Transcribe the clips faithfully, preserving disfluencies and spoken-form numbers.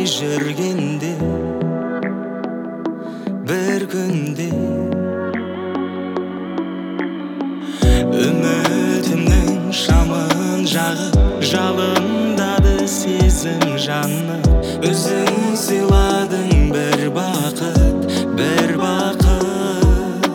болмай жүргенде бір күнде үмітімнің шамын жағып жалындады сезім жаным. Өзің сыйладың бір бақыт, бір бақыт.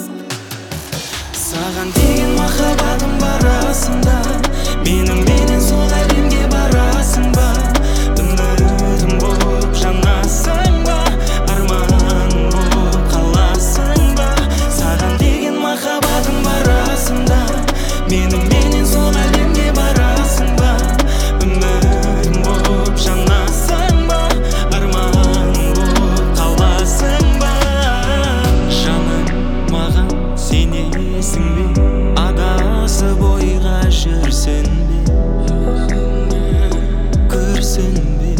Саған деген махаббатым бар расында, менің менен сол әлемге барасың ба? Үмітім болып жанасың ба? Арманым болып қаласың ба? Саған деген махаббатым бар расында, менің менен сол әлемге барасың ба? Үмітім болып жанасың ба? Арманым болып қаласың ба? Жаным, маған сенесің бе? Адасып ойға жүрсің бе? Көрсің бе?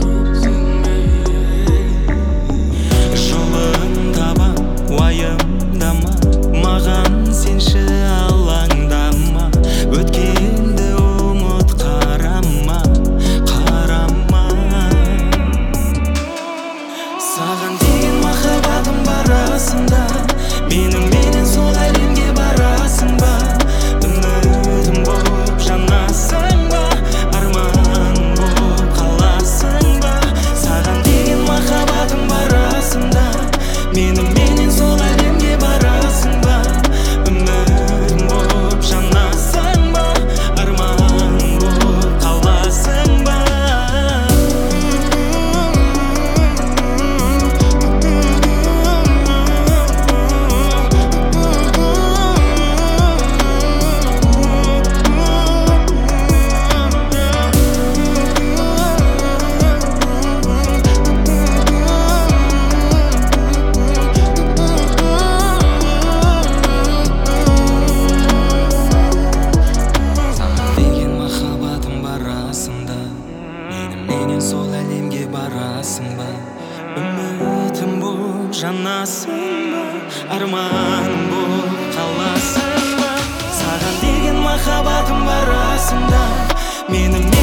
Жолын табам, уайымдама, маған сенші алаңдама. Өткенді ұмыт, қарама, қарама. Саған деген махаббатым бар расында, менің менен сол әлемге барасың ба? Үмітім болып жанасың ба? Арманым болып қаласың ба? Саған деген махаббатым бар расында, менің менен сол әлемге барасың ба? Үмітім болып жанасың ба? Арманым болып қаласың ба? Саған деген махаббатым бар расында, менің менен сол әлемге барасың ба? Үмітім болып жанасың ба? Арманым болып қаласың ба? Саған деген махаббатым бар расында, менің